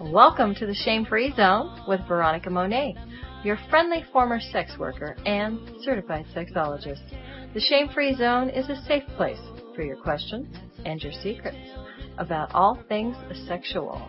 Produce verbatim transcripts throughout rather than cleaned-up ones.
Welcome to the Shame-Free Zone with Veronica Monet, your friendly former sex worker and certified sexologist. The Shame-Free Zone is a safe place for your questions and your secrets about all things sexual.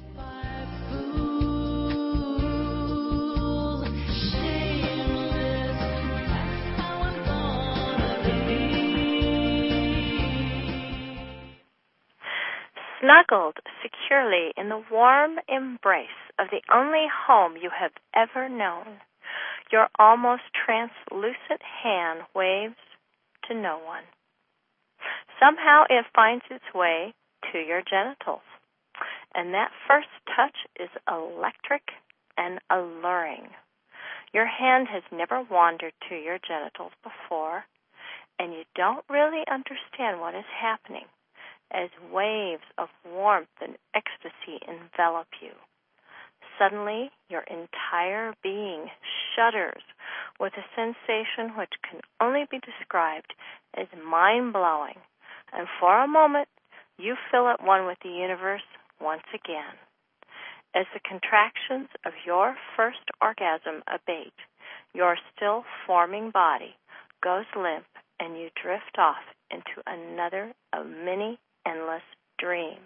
Snuggled securely in the warm embrace of the only home you have ever known, your almost translucent hand waves to no one. Somehow it finds its way to your genitals, and that first touch is electric and alluring. Your hand has never wandered to your genitals before, and you don't really understand what is happening as waves of warmth and ecstasy envelop you. Suddenly, your entire being shudders with a sensation which can only be described as mind-blowing, and for a moment, you feel at one with the universe once again. As the contractions of your first orgasm abate, your still forming body goes limp, and you drift off into another of many endless dreams.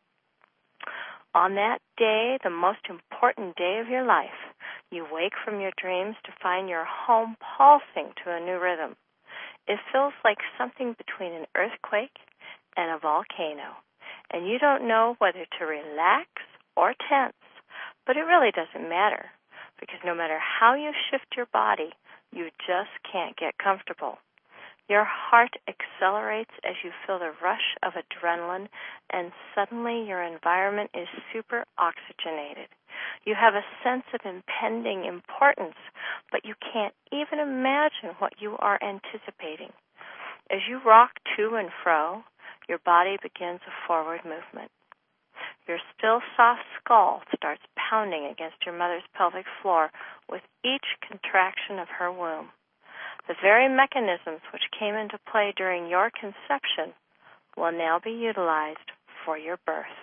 On that day, the most important day of your life, you wake from your dreams to find your home pulsing to a new rhythm. It feels like something between an earthquake and a volcano, and you don't know whether to relax or tense, but it really doesn't matter, because no matter how you shift your body, you just can't get comfortable. Your heart accelerates as you feel the rush of adrenaline, and suddenly your environment is super oxygenated. You have a sense of impending importance, but you can't even imagine what you are anticipating. As you rock to and fro, your body begins a forward movement. Your still soft skull starts pounding against your mother's pelvic floor with each contraction of her womb. The very mechanisms which came into play during your conception will now be utilized for your birth.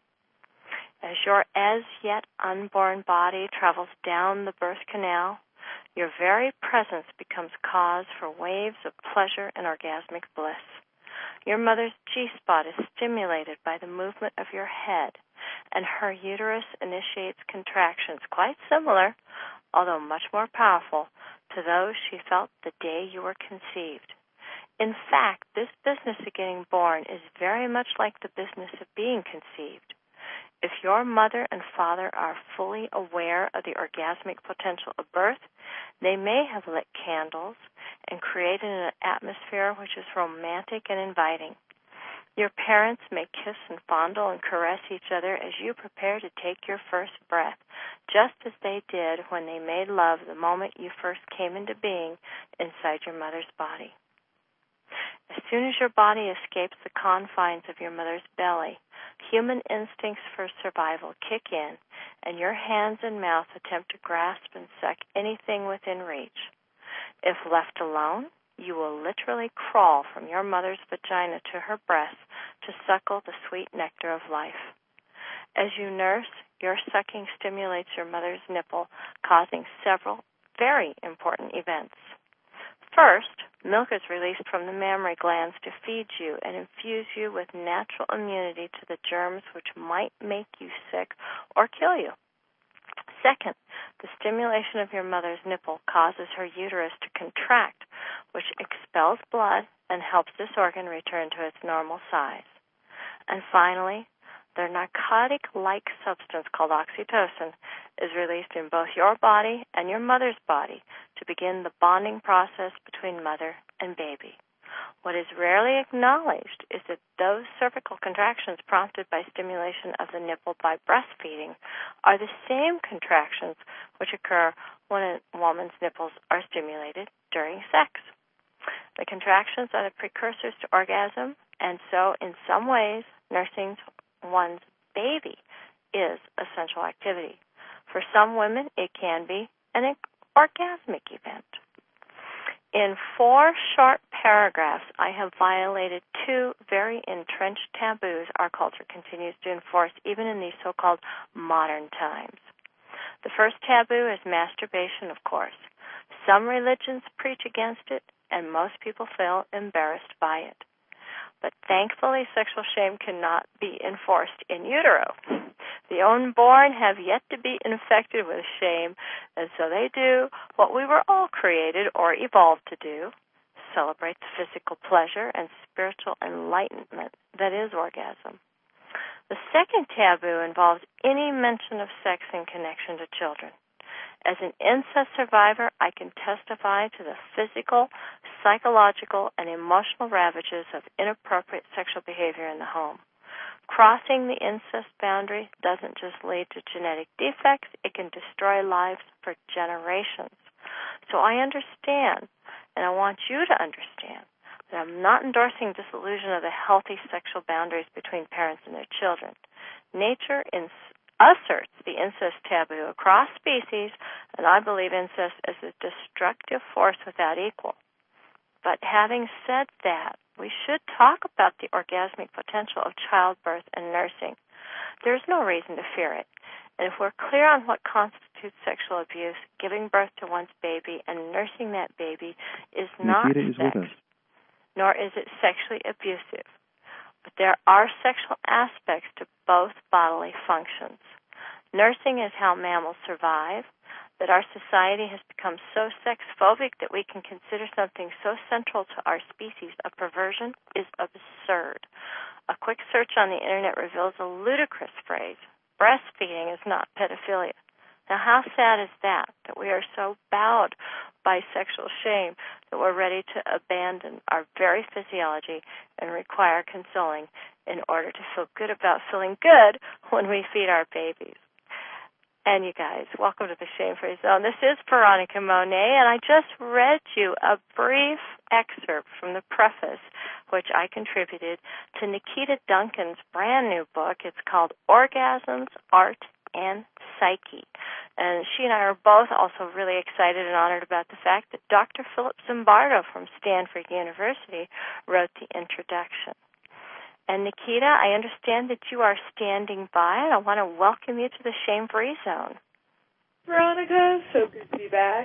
As your as-yet unborn body travels down the birth canal, your very presence becomes cause for waves of pleasure and orgasmic bliss. Your mother's G-spot is stimulated by the movement of your head, and her uterus initiates contractions quite similar, although much more powerful, to those she felt the day you were conceived. In fact, this business of getting born is very much like the business of being conceived. If your mother and father are fully aware of the orgasmic potential of birth, they may have lit candles and created an atmosphere which is romantic and inviting. Your parents may kiss and fondle and caress each other as you prepare to take your first breath, just as they did when they made love the moment you first came into being inside your mother's body. As soon as your body escapes the confines of your mother's belly, human instincts for survival kick in, and your hands and mouth attempt to grasp and suck anything within reach. If left alone, you will literally crawl from your mother's vagina to her breast to suckle the sweet nectar of life. As you nurse, your sucking stimulates your mother's nipple, causing several very important events. First, milk is released from the mammary glands to feed you and infuse you with natural immunity to the germs which might make you sick or kill you. Second, the stimulation of your mother's nipple causes her uterus to contract, which expels blood and helps this organ return to its normal size. And finally, the narcotic-like substance called oxytocin is released in both your body and your mother's body to begin the bonding process between mother and baby. What is rarely acknowledged is that those cervical contractions prompted by stimulation of the nipple by breastfeeding are the same contractions which occur when a woman's nipples are stimulated during sex. The contractions are the precursors to orgasm, and so in some ways, nursing one's baby is a sensual activity. For some women, it can be an orgasmic event. In four short paragraphs, I have violated two very entrenched taboos our culture continues to enforce even in these so-called modern times. The first taboo is masturbation, of course. Some religions preach against it, and most people feel embarrassed by it. But thankfully, sexual shame cannot be enforced in utero. The unborn have yet to be infected with shame, and so they do what we were all created or evolved to do, celebrate the physical pleasure and spiritual enlightenment that is orgasm. The second taboo involves any mention of sex in connection to children. As an incest survivor, I can testify to the physical, psychological, and emotional ravages of inappropriate sexual behavior in the home. Crossing the incest boundary doesn't just lead to genetic defects, it can destroy lives for generations. So I understand, and I want you to understand, that I'm not endorsing dissolution of the healthy sexual boundaries between parents and their children. Nature ins- asserts the incest taboo across species, and I believe incest is a destructive force without equal. But having said that, we should talk about the orgasmic potential of childbirth and nursing. There's no reason to fear it. And if we're clear on what constitutes sexual abuse, giving birth to one's baby and nursing that baby is not Nikita is sex, with us. nor is it sexually abusive. But there are sexual aspects to both bodily functions. Nursing is how mammals survive. That our society has become so sex-phobic that we can consider something so central to our species a perversion is absurd. A quick search on the Internet reveals a ludicrous phrase: breastfeeding is not pedophilia. Now, how sad is that, that we are so bowed by sexual shame that we're ready to abandon our very physiology and require consoling in order to feel good about feeling good when we feed our babies. And you guys, welcome to the Shame-Free Zone. This is Veronica Monet, and I just read you a brief excerpt from the preface, which I contributed to Nikita Duncan's brand new book. It's called Orgasms, Art, and Psyche. And she and I are both also really excited and honored about the fact that Doctor Philip Zimbardo from Stanford University wrote the introduction. And Nikita, I understand that you are standing by, and I want to welcome you to the Shame-Free Zone. Veronica, so good to be back.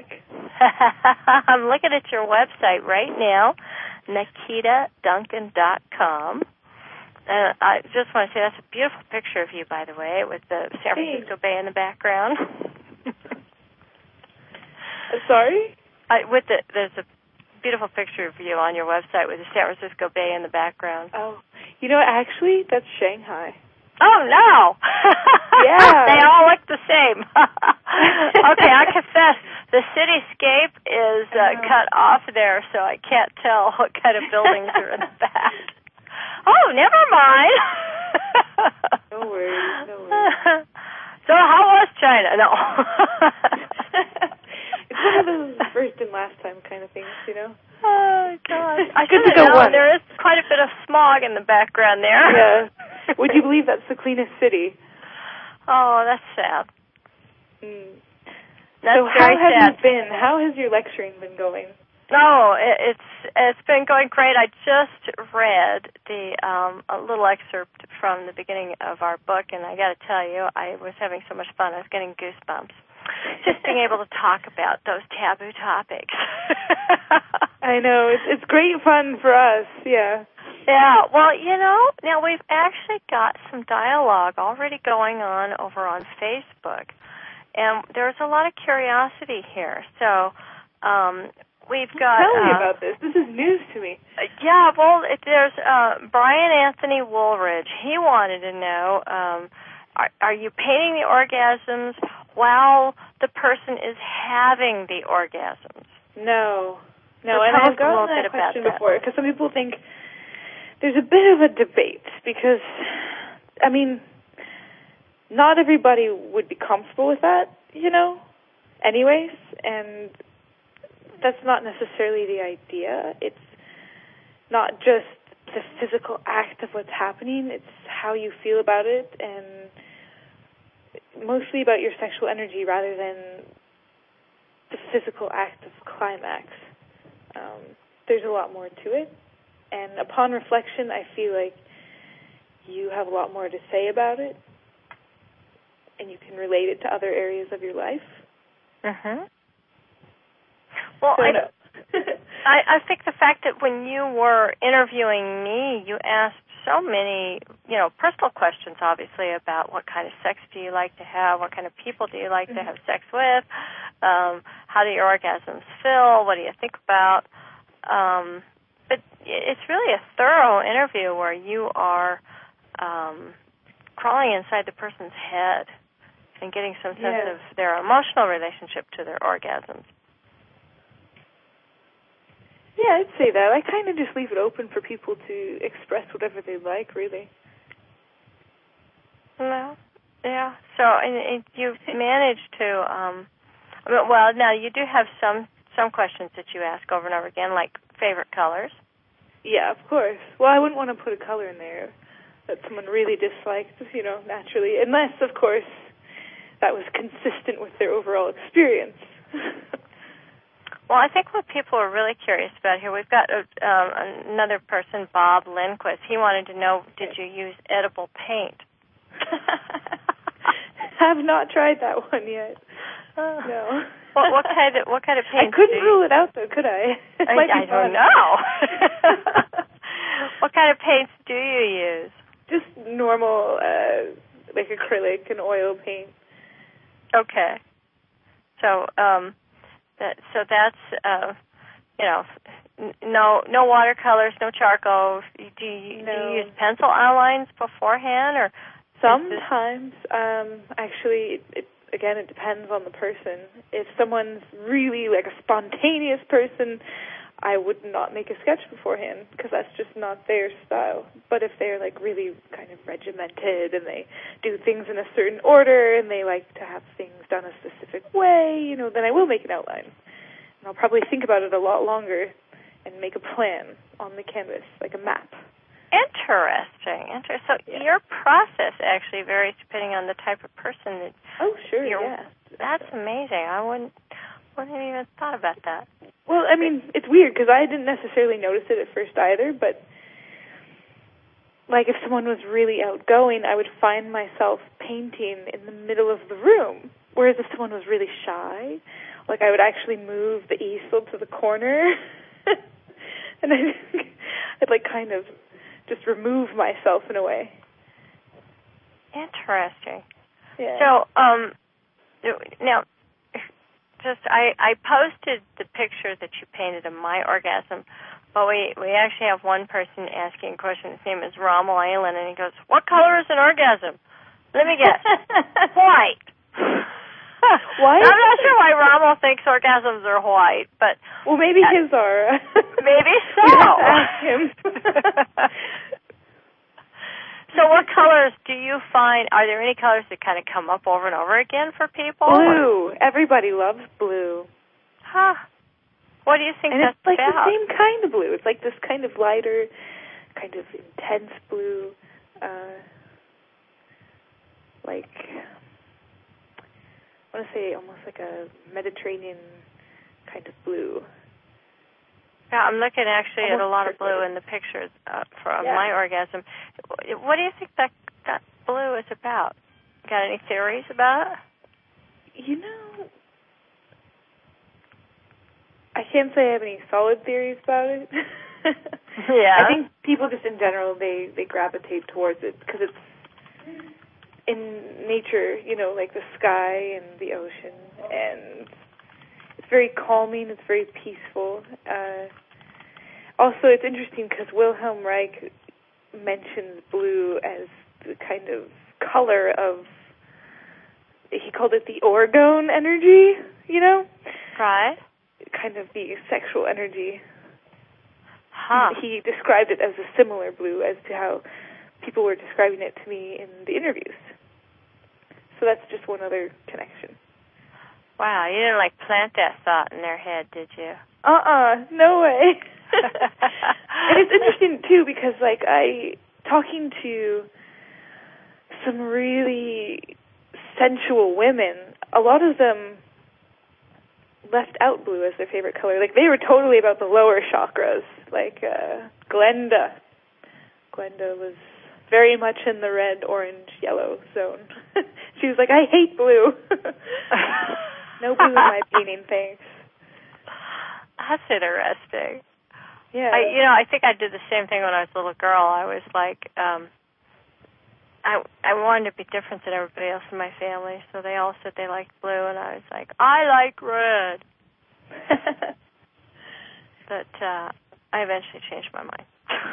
I'm looking at your website right now, nikita duncan dot com. And I just want to say that's a beautiful picture of you, by the way, with the San Francisco Thanks. Bay in the background. Sorry? I, with the, there's a beautiful picture of you on your website with the San Francisco Bay in the background. Oh, you know, actually, that's Shanghai. Oh, no. Yeah. They all look the same. Okay, I confess, the cityscape is uh, cut off there, so I can't tell what kind of buildings are in the back. Oh, never mind. No worries, no worries. So how was China? No. It's one of those first and last time kind of things, you know? Oh, gosh. I Good should to have go known once. there is quite a bit of smog in the background there. Yeah. Would you believe that's the cleanest city? Oh, that's sad. Mm. That's so how very have sad. you been? How has your lecturing been going? No, it, it's it's been going great. I just read the um, a little excerpt from the beginning of our book, and I got to tell you, I was having so much fun. I was getting goosebumps just being able to talk about those taboo topics. I know it's it's great fun for us. Yeah. Yeah. Well, you know, now we've actually got some dialogue already going on over on Facebook, and there's a lot of curiosity here. So. Um, We've got. Tell me uh, about this. This is news to me. Yeah, well, it, there's uh, Brian Anthony Woolridge. He wanted to know: um, are, are you painting the orgasms while the person is having the orgasms? No, no, So and tell us I've a little gotten bit that about question that. before because some people think there's a bit of a debate because, I mean, not everybody would be comfortable with that, you know, anyways, and that's not necessarily the idea. It's not just the physical act of what's happening. It's how you feel about it and mostly about your sexual energy rather than the physical act of climax. um, there's a lot more to it. And upon reflection, I feel like you have a lot more to say about it, and you can relate it to other areas of your life. Mm-hmm. Well, so I, no. I, I think the fact that when you were interviewing me, you asked so many, you know, personal questions, obviously, about what kind of sex do you like to have, what kind of people do you like mm-hmm. to have sex with, um, how do your orgasms feel, what do you think about. Um, but it's really a thorough interview where you are um, crawling inside the person's head and getting some sense yeah. of their emotional relationship to their orgasms. Yeah, I'd say that. I kind of just leave it open for people to express whatever they like, really. Well, yeah. So and, and you've managed to, um, well, now you do have some, some questions that you ask over and over again, like favorite colors. Yeah, of course. Well, I wouldn't want to put a color in there that someone really disliked, you know, naturally, unless, of course, that was consistent with their overall experience. Well, I think what people are really curious about here, we've got uh, um, another person, Bob Lindquist. He wanted to know, did you use edible paint? Have not tried that one yet. Uh, no. What, what kind of what kind of paint? I couldn't rule it out, though, could I? It I, might be I don't know. What kind of paints do you use? Just normal, uh, like acrylic and oil paint. Okay. So, um, that so that's uh, you know, no no watercolors, no charcoal. Do you, no. do you use pencil outlines beforehand, or sometimes? Um, actually, it, it, again, it depends on the person. If someone's really like a spontaneous person, I would not make a sketch beforehand because that's just not their style. But if they're like really kind of regimented and they do things in a certain order and they like to have things done a specific way, you know, then I will make an outline. And I'll probably think about it a lot longer and make a plan on the canvas, like a map. Interesting. Interesting. So yeah. your process actually varies depending on the type of person that. Oh, sure. You're, yeah. That's amazing. I wouldn't. Wouldn't have even thought about that. Well, I mean, it's weird because I didn't necessarily notice it at first either, but like if someone was really outgoing, I would find myself painting in the middle of the room, whereas if someone was really shy, like I would actually move the easel to the corner and I'd, I'd like kind of just remove myself in a way. Interesting. Yeah. So, um, now, just I, I posted the picture that you painted of my orgasm, but we, we actually have one person asking a question. His name is Rommel Aylan, and he goes, what color is an orgasm? Let me guess. White. White? I'm not sure why Rommel thinks orgasms are white, but... Well, maybe uh, his are. Maybe so. Ask him. So what colors do you find, are there any colors that kind of come up over and over again for people? Blue. Everybody loves blue. Huh. What do you think and that's it's like about? the same kind of blue. It's like this kind of lighter, kind of intense blue, uh, like, I want to say almost like a Mediterranean kind of blue. Yeah, I'm looking actually Almost at a lot of purple. blue in the pictures uh, from yeah. my orgasm. What do you think that, that blue is about? Got any theories about it? You know, I can't say I have any solid theories about it. Yeah. I think people just in general, they, they gravitate towards it because it's in nature, you know, like the sky and the ocean, and it's very calming, it's very peaceful. Uh, also, it's interesting because Wilhelm Reich mentions blue as the kind of color of, he called it the orgone energy, you know? Right. Kind of the sexual energy. Huh. He described it as a similar blue as to how people were describing it to me in the interviews. So that's just one other connection. Wow, you didn't like plant that thought in their head, did you? Uh-uh, no way. And it's interesting, too, because, like, I, talking to some really sensual women, a lot of them left out blue as their favorite color. Like, they were totally about the lower chakras. Like, uh, Glenda. Glenda was very much in the red, orange, yellow zone. She was like, I hate blue. No blue in my painting, thanks. That's interesting. Yeah. I, you know, I think I did the same thing when I was a little girl. I was like, um, I I wanted to be different than everybody else in my family, so they all said they liked blue, and I was like, I like red. But uh, I eventually changed my mind.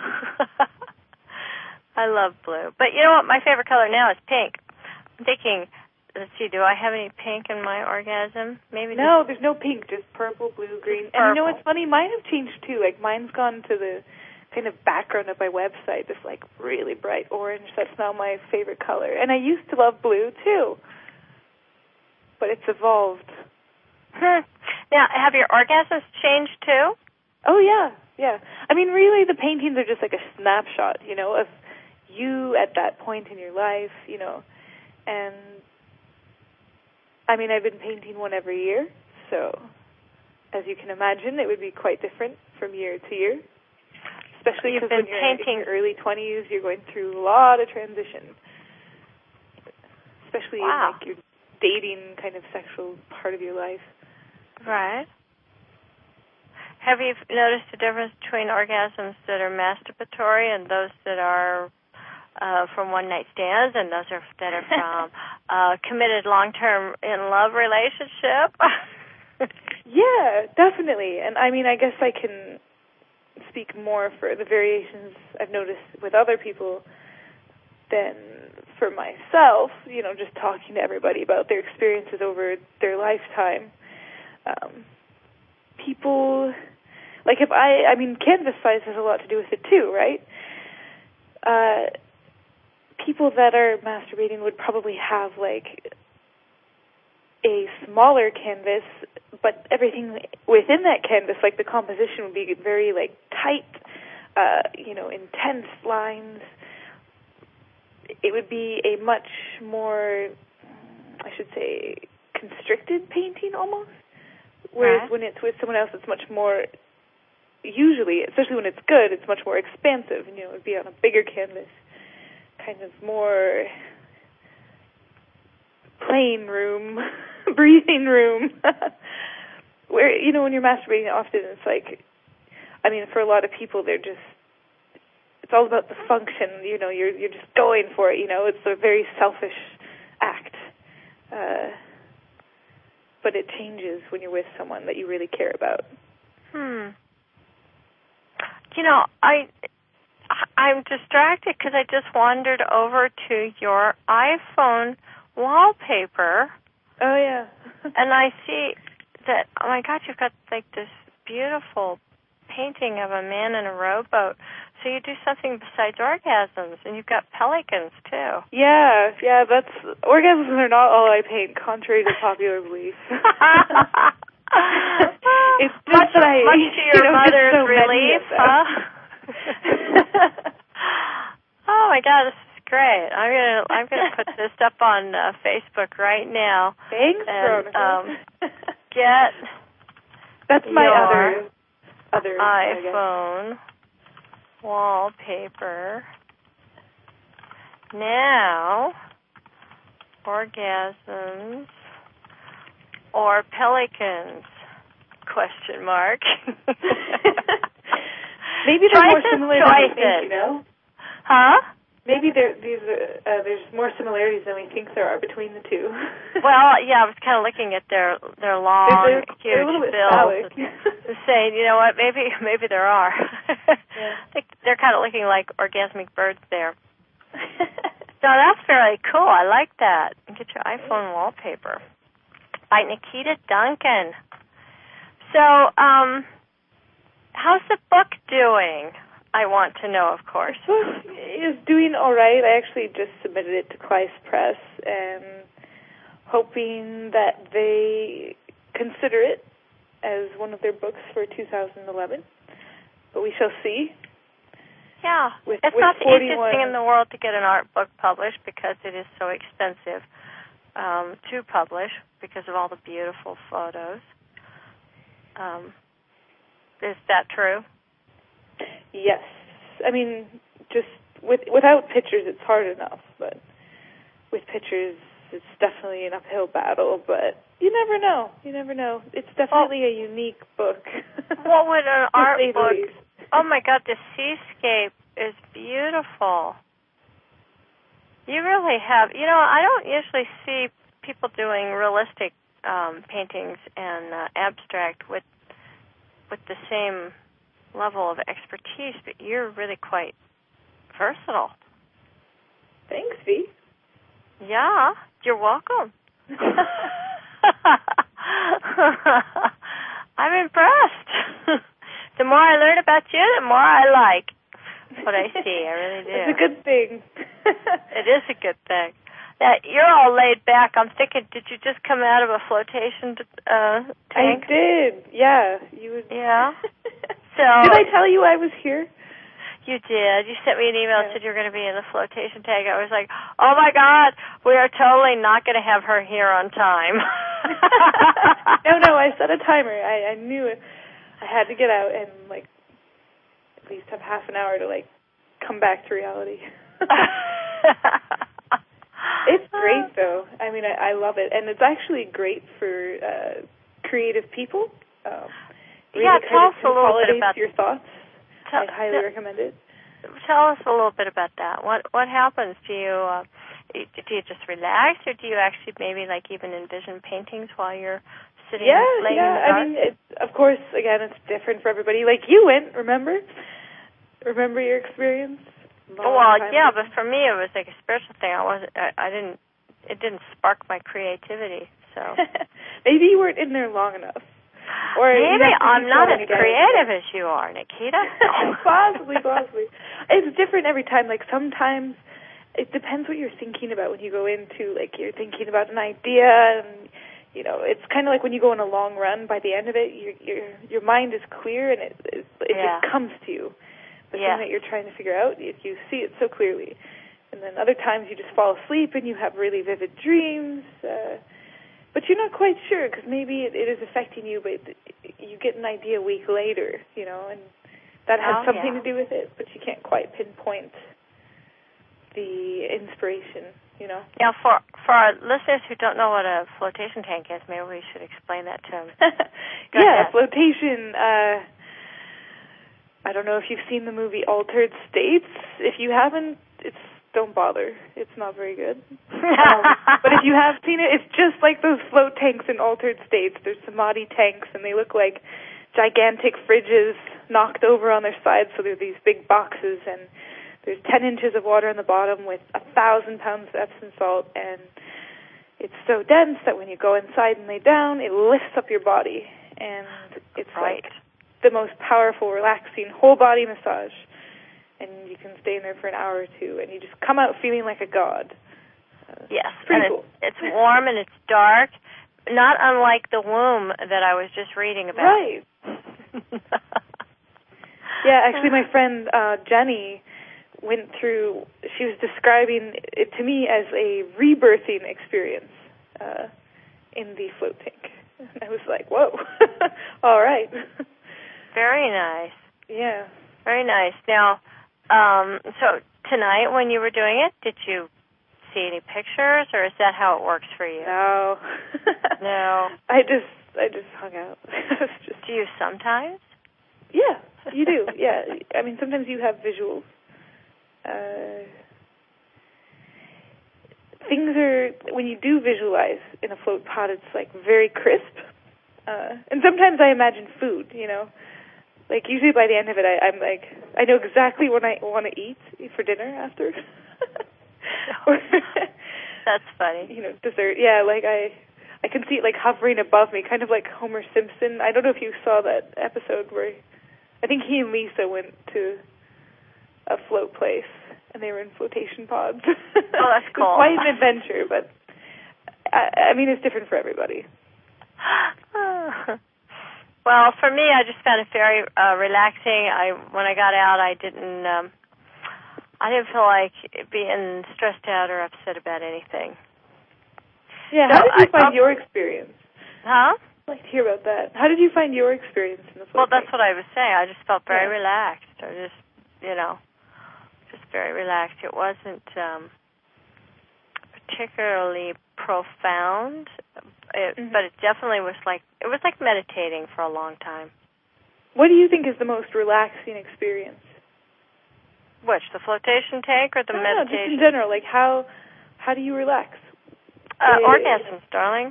I love blue. But you know what? My favorite color now is pink. I'm thinking, let's see, do I have any pink in my orgasm? Maybe. No, there's no pink, just purple, blue, green. Purple. And you know what's funny? Mine have changed too. Like, mine's gone to the kind of background of my website, this like really bright orange. That's now my favorite color. And I used to love blue too, but it's evolved. Hmm. Now, have your orgasms changed too? Oh yeah, yeah. I mean, really, the paintings are just like a snapshot, you know, of you at that point in your life, you know. And I mean, I've been painting one every year, so as you can imagine, it would be quite different from year to year. Especially because when you're painting in your early twenties, you're going through a lot of transition. Especially wow. in like your dating kind of sexual part of your life. Right. Have you noticed the difference between orgasms that are masturbatory and those that are uh, from one-night stands, and those are that are from uh, committed long-term in-love relationship? Yeah, definitely. And I mean, I guess I can speak more for the variations I've noticed with other people than for myself, you know, just talking to everybody about their experiences over their lifetime. Um, people, like if I, I mean, canvas size has a lot to do with it too, right? Uh, people that are masturbating would probably have like a smaller canvas, but everything within that canvas, like the composition would be very like tight, uh, you know, intense lines. It would be a much more, I should say, constricted painting almost. Whereas right. when it's with someone else, it's much more, usually, especially when it's good, it's much more expansive. And, you know, it would be on a bigger canvas, kind of more playing room, breathing room. Where, you know, when you're masturbating, often it's like, I mean, for a lot of people, they're just, it's all about the function, you know, you're you're just going for it, you know, it's a very selfish act. Uh, but it changes when you're with someone that you really care about. Hmm. You know, I, I'm distracted because I just wandered over to your iPhone wallpaper. Oh, yeah. And I see that, oh my God, you've got like this beautiful painting of a man in a rowboat. So you do something besides orgasms, and you've got pelicans too. Yeah, yeah, that's, orgasms are not all I paint, contrary to popular belief. It's just much, that I, much to your you know, mother's so relief, huh? Oh my God, this is great. I'm gonna, I'm gonna put this up on uh, Facebook right now. Thanks, and Veronica. um, get that's my your other, other iPhone wallpaper. Now, orgasms or pelicans? Question mark. Maybe they're more similar than we think, you know? Huh? Maybe there, these are, uh, there's more similarities than we think there are between the two. Well, yeah, I was kind of looking at their their long, they're, huge they're a little bit bills and saying, you know what, maybe maybe there are. Yeah. I think they're kind of looking like orgasmic birds there. So that's very cool. I like that. Get your iPhone wallpaper. By Nikita Duncan. So, um, how's the book doing? I want to know, of course. The book is doing all right. I actually just submitted it to Kleist Press and hoping that they consider it as one of their books for two thousand eleven. But we shall see. Yeah. With, it's with not the forty-one easiest thing in the world to get an art book published because it is so expensive um, to publish because of all the beautiful photos. Um, is that true? Yes. I mean, just with without pictures, it's hard enough, but with pictures, it's definitely an uphill battle. But you never know. You never know. It's definitely well, a unique book. What would an art book? Oh my God, the seascape is beautiful. You really have. You know, I don't usually see people doing realistic um, paintings and uh, abstract with with the same level of expertise, but you're really quite versatile. Thanks, V. Yeah, you're welcome. I'm impressed. The more I learn about you, the more I like what I see. I really do. It's a good thing. It is a good thing. Now, you're all laid back. I'm thinking, did you just come out of a flotation uh, tank? I did. Yeah. You would. Yeah. So did I tell you I was here? You did. You sent me an email and said you were going to be in the flotation tank. I was like, oh, my God, we are totally not going to have her here on time. No, no, I set a timer. I, I knew it. I had to get out and, like, at least have half an hour to, like, come back to reality. It's great, though. I mean, I, I love it. And it's actually great for uh, creative people. Um, really yeah, tell us a little bit about your thoughts. Tell, I highly tell, recommend it. Tell us a little bit about that. What what happens? Do you uh, do you just relax, or do you actually maybe like even envision paintings while you're sitting yeah, laying yeah. in the dark? I mean, it's, of course, again, it's different for everybody. Like you went, remember? Remember your experience? Long well, yeah, ago? But for me, it was like a spiritual thing. I wasn't. I, I didn't. It didn't spark my creativity. So maybe you weren't in there long enough. Or maybe I'm not as creative as you are, Nikita. possibly, possibly. It's different every time. Like sometimes it depends what you're thinking about when you go into, like you're thinking about an idea, and you know, it's kind of like when you go on a long run. By the end of it, your your your mind is clear and it it, it yeah. just comes to you. The yeah. thing that you're trying to figure out, you, you see it so clearly. And then other times you just fall asleep and you have really vivid dreams. Uh, But you're not quite sure because maybe it, it is affecting you, but you get an idea a week later, you know, and that has oh, something yeah. to do with it, but you can't quite pinpoint the inspiration, you know. Now, for for our listeners who don't know what a flotation tank is, maybe we should explain that to them. yeah, ahead. flotation. Uh, I don't know if you've seen the movie Altered States. If you haven't, it's don't bother. It's not very good. Um, but if you have seen it, it's just like those float tanks in Altered States. There's Samadhi tanks, and they look like gigantic fridges knocked over on their sides, so they're these big boxes, and there's ten inches of water on the bottom with a thousand pounds of Epsom salt, and it's so dense that when you go inside and lay down, it lifts up your body, and it's right. like the most powerful, relaxing, whole-body massage. And you can stay in there for an hour or two, and you just come out feeling like a god. Uh, yes, pretty and cool. It's, it's warm and it's dark, not unlike the womb that I was just reading about. Right. Yeah, actually, my friend uh, Jenny went through. She was describing it to me as a rebirthing experience uh, in the float tank. And I was like, "Whoa, all right." Very nice. Yeah. Very nice. Now. Um, so tonight when you were doing it, did you see any pictures, or is that how it works for you? No. No. I just I just hung out. just... Do you sometimes? Yeah, you do. Yeah. I mean, sometimes you have visuals. Uh, things are, when you do visualize in a float pot, it's like very crisp. Uh, and sometimes I imagine food, you know. Like, usually by the end of it, I, I'm like, I know exactly what I want to eat for dinner after. Or, that's funny. You know, dessert. Yeah, like, I I can see it, like, hovering above me, kind of like Homer Simpson. I don't know if you saw that episode where I think he and Lisa went to a float place, and they were in flotation pods. Oh, that's cool. It's quite an adventure, but, I, I mean, it's different for everybody. Well, for me, I just found it very uh, relaxing. I when I got out, I didn't um, I didn't feel like being stressed out or upset about anything. Yeah, so how did you I, find I'll, your experience? Huh? I'd like to hear about that. How did you find your experience in the float Well, that's tank? what I was saying. I just felt very Yeah. relaxed. I just, you know, just very relaxed. It wasn't um, particularly profound, it, mm-hmm. but it definitely was like, it was like meditating for a long time. What do you think is the most relaxing experience? Which, the flotation tank or the no, meditation? No, just in general. Like, how how do you relax? Uh, it, orgasms, darling.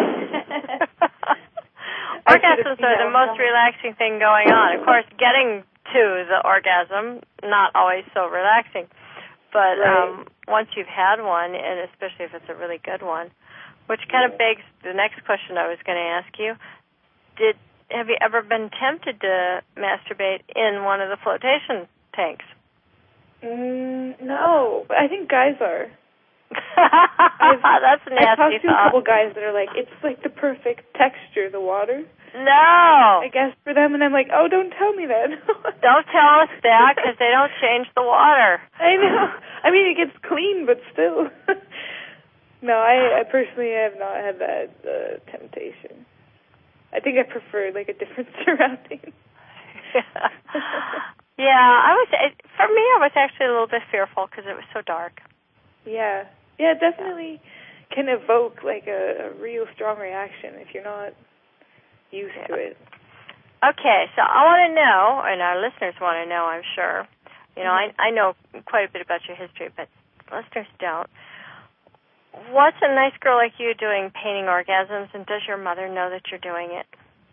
Orgasms are the most relaxing thing going on. Of course, getting to the orgasm, not always so relaxing. But right. um, once you've had one, and especially if it's a really good one, which kind yeah. of begs the next question I was going to ask you, did have you ever been tempted to masturbate in one of the flotation tanks? Mm, no, but I think guys are. That's a nasty I've talked to thought. a couple guys that are like, it's like the perfect texture, the water. No. I guess for them, and I'm like, oh, don't tell me that. Don't tell us that, because they don't change the water. I know. I mean, it gets clean, but still. No, I, I personally have not had that uh, temptation. I think I prefer like a different surrounding. Yeah, I was. It, for me, I was actually a little bit fearful because it was so dark. Yeah, yeah, it definitely can evoke like a, a real strong reaction if you're not used yeah. to it. Okay, so I want to know, and our listeners want to know, I'm sure. You know, mm-hmm. I I know quite a bit about your history, but listeners don't. What's a nice girl like you doing painting orgasms, and does your mother know that you're doing it?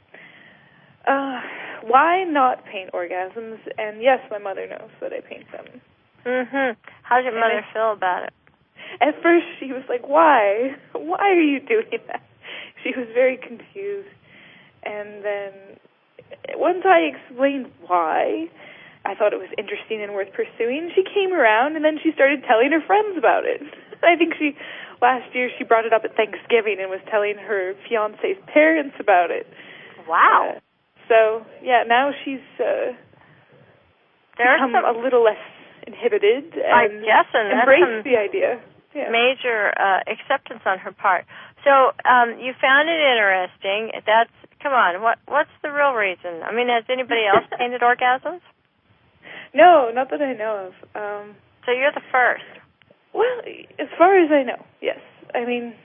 Uh, why not paint orgasms? And yes, my mother knows that I paint them. Mm-hmm. How does your mother I, feel about it? At first, she was like, why? Why are you doing that? She was very confused. And then once I explained why, I thought it was interesting and worth pursuing, she came around, and then she started telling her friends about it. I think she, last year, she brought it up at Thanksgiving and was telling her fiancé's parents about it. Wow. Uh, so, yeah, now she's uh, become some, a little less inhibited and I guess, and embraced the idea. Yeah. Major uh, acceptance on her part. So um, you found it interesting. That's, come on, what what's the real reason? I mean, has anybody else painted orgasms? No, not that I know of. Um, so you're the first. Well, as far as I know, yes. I mean,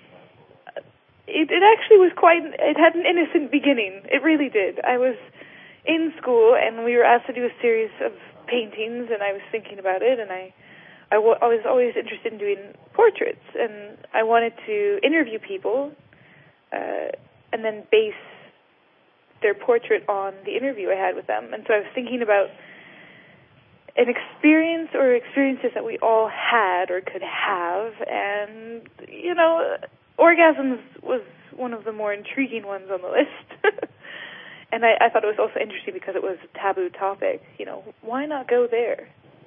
it, it actually was quite, it had an innocent beginning. It really did. I was in school, and we were asked to do a series of paintings, and I was thinking about it, and I, I, w- I was always interested in doing portraits, and I wanted to interview people uh, and then base their portrait on the interview I had with them. And so I was thinking about an experience or experiences that we all had or could have, and, you know, orgasms was one of the more intriguing ones on the list. And I, I thought it was also interesting because it was a taboo topic. You know, why not go there?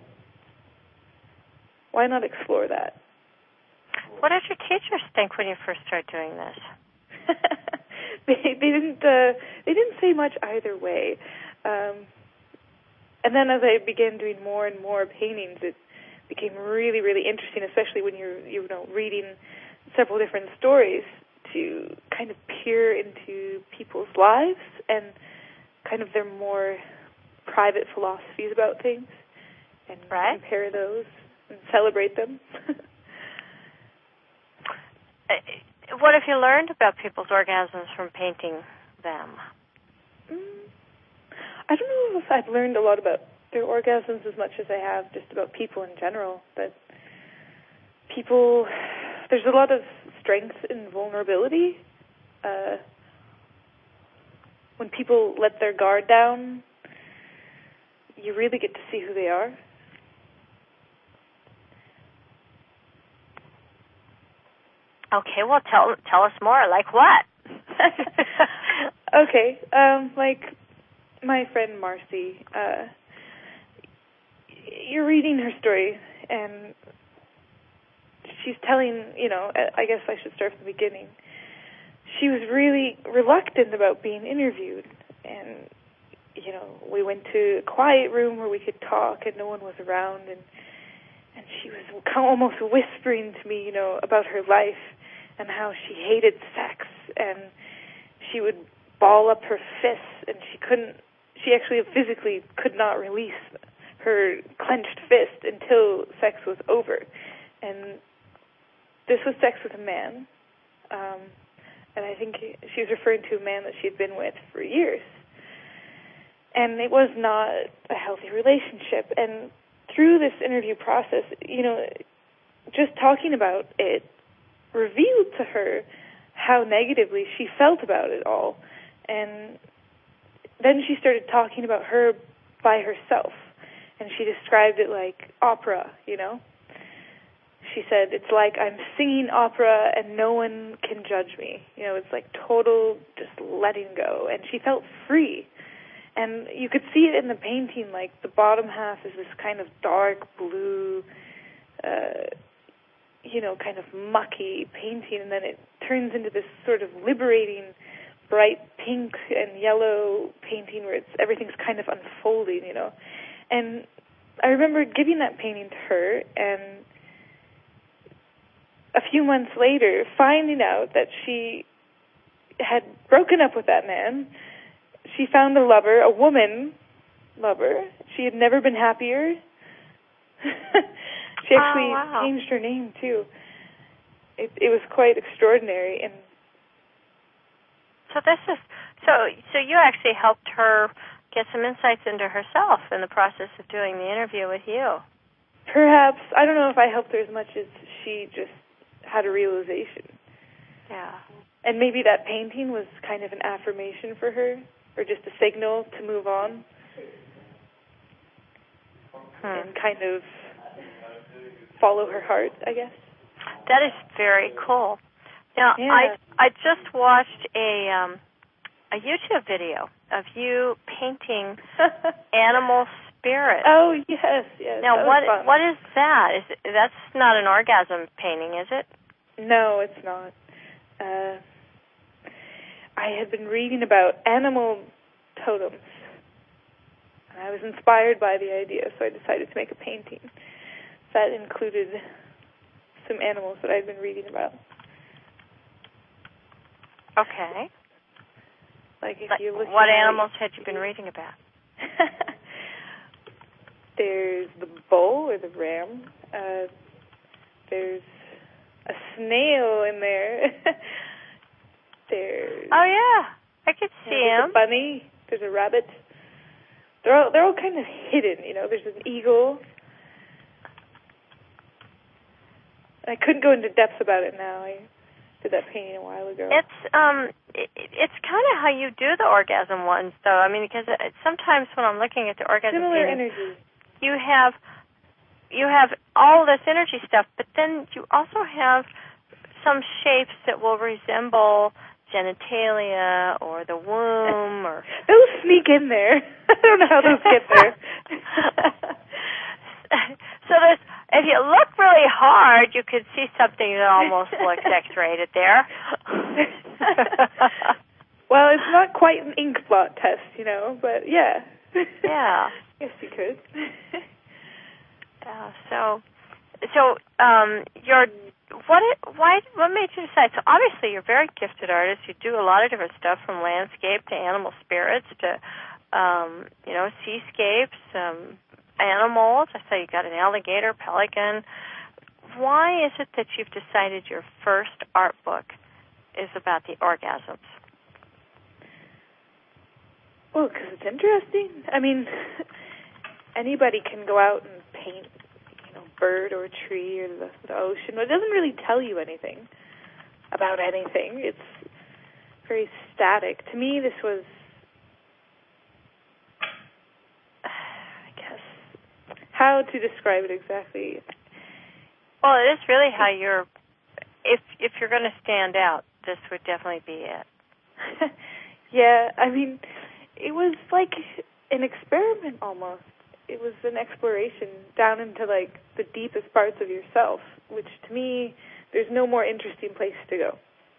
Why not explore that? What did your teachers think when you first started doing this? they, they didn't. Uh, they didn't say much either way. Um, and then as I began doing more and more paintings, it became really, really interesting, especially when you're, you know, reading several different stories, to kind of peer into people's lives and kind of their more private philosophies about things, and right. compare those and celebrate them. What have you learned about people's orgasms from painting them? Mm, I don't know if I've learned a lot about their orgasms as much as I have just about people in general, but people, there's a lot of strength in vulnerability. Uh, when people let their guard down, you really get to see who they are. Okay, well, tell tell us more. Like what? Okay, um, like my friend Marcy. Uh, you're reading her story, and she's telling, you know, I guess I should start from the beginning. She was really reluctant about being interviewed, and, you know, we went to a quiet room where we could talk and no one was around, and and she was almost whispering to me, you know, about her life and how she hated sex, and she would ball up her fists, and she couldn't, she actually physically could not release her clenched fist until sex was over. And this was sex with a man. Um, and I think she was referring to a man that she had been with for years. And it was not a healthy relationship. And through this interview process, you know, just talking about it revealed to her how negatively she felt about it all. And then she started talking about her by herself. And she described it like opera, you know. She said, it's like I'm singing opera and no one can judge me. You know, it's like total just letting go. And she felt free. And you could see it in the painting, like the bottom half is this kind of dark blue, uh, you know, kind of mucky painting, and then it turns into this sort of liberating, bright pink and yellow painting where it's everything's kind of unfolding, you know. And I remember giving that painting to her, and a few months later, finding out that she had broken up with that man. She found a lover, a woman lover. She had never been happier. She actually oh, wow. changed her name, too. It, it was quite extraordinary. And so this is so. So you actually helped her get some insights into herself in the process of doing the interview with you. Perhaps, I don't know if I helped her as much as she just had a realization. Yeah. And maybe that painting was kind of an affirmation for her, or just a signal to move on. Hmm. And kind of follow her heart, I guess. That is very cool. Now, yeah. I I just watched a um, a YouTube video of you painting animal spirits. Oh yes, yes. Now, what what is that? Is it, that's not an orgasm painting, is it? No, it's not. Uh, I had been reading about animal totems, and I was inspired by the idea, so I decided to make a painting that included some animals that I'd been reading about. Okay. Like if like you look. What animals had you been reading about? There's the bull or the ram. Uh, there's a snail in there. There's. Oh yeah, I could see yeah, there's him. a bunny. There's a rabbit. They're all they're all kind of hidden, you know. There's an eagle. I couldn't go into depth about it now. I did that painting a while ago. It's um, it, it's kind of how you do the orgasm ones, though. I mean, because it, sometimes when I'm looking at the orgasm Similar paintings, energy. you have you have all this energy stuff, but then you also have some shapes that will resemble genitalia or the womb, or those sneak in there. I don't know how those get there. So there's, if you look really hard, you could see something that almost looks X-rated there. Well, it's not quite an ink blot test, you know, but yeah. Yeah. Yes, you could. Yeah. So, so um, you're what? Why? What made you decide? So obviously, you're a very gifted artist. You do a lot of different stuff, from landscape to animal spirits to, um, you know, seascapes. Um, Animals. I saw you got an alligator, pelican. Why is it that you've decided your first art book is about the orgasms? Well, because it's interesting. I mean, anybody can go out and paint, you know, bird or a tree or the, the ocean, but it doesn't really tell you anything about anything. It's very static. To me, this was, how to describe it exactly? Well, it is really how you're, if if you're going to stand out, this would definitely be it. Yeah, I mean, it was like an experiment almost. It was an exploration down into, like, the deepest parts of yourself, which to me, there's no more interesting place to go.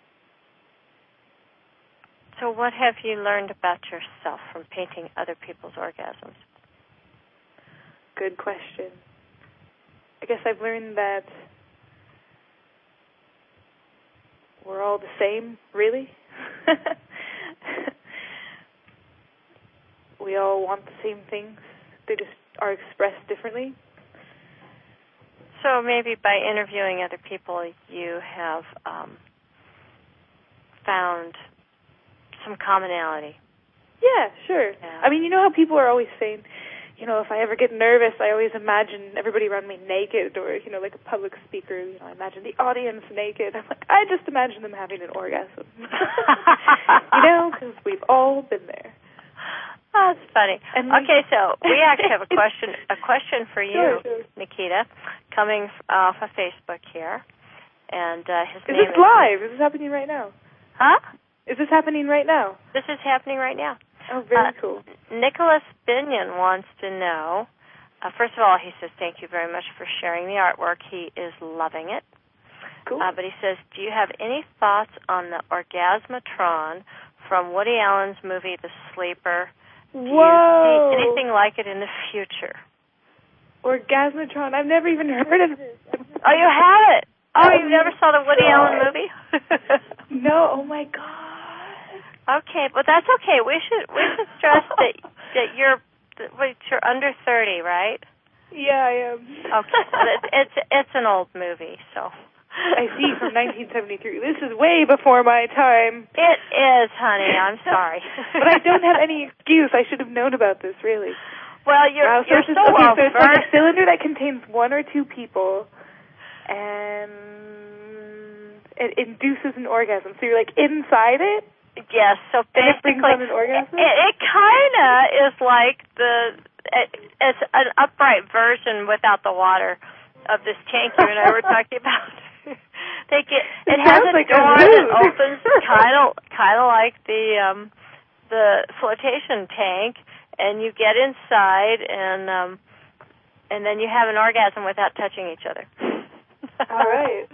So what have you learned about yourself from painting other people's orgasms? Good question. I guess I've learned that we're all the same, really. we all want the same things. They just are expressed differently. So maybe by interviewing other people, you have um, found some commonality. Yeah, sure. Yeah. I mean, you know how people are always saying, you know, if I ever get nervous, I always imagine everybody around me naked, or, you know, like a public speaker, you know, I imagine the audience naked. I'm like, I just imagine them having an orgasm. You know, because we've all been there. Oh, that's funny. And okay, so we actually have a question a question for you, sure, sure. Nikita, coming off of Facebook here. And uh, his is name this is... live? Is this happening right now? Huh? Is this happening right now? This is happening right now. Oh, very uh, cool. Nicholas Binion wants to know, uh, first of all, he says, thank you very much for sharing the artwork. He is loving it. Cool. Uh, but he says, do you have any thoughts on the Orgasmatron from Woody Allen's movie The Sleeper? Do Whoa. you see anything like it in the future? Orgasmatron. I've never even heard of this. Oh, you have it? Oh, Oh, you never saw the Woody God. Allen movie? No. Oh my God. Okay, but that's okay. We should we should stress that that you're that wait, you're under thirty, right? Yeah, I am. Okay, well, it's, it's it's an old movie, so. I see, from nineteen seventy-three. This is way before my time. It is, honey. I'm sorry. But I don't have any excuse. I should have known about this, really. Well, you're wow, so you're it's so just, okay, well so it's versed. like a cylinder that contains one or two people, and it induces an orgasm. So you're like inside it. Yes. So and it brings basically, on an orgasm. it, it kind of is like the it, it's an upright version without the water of this tank you and I were talking about. They get it, It has a sounds like a door that mood. opens kind of kind of like the um the flotation tank, and you get inside and um and then you have an orgasm without touching each other. All right.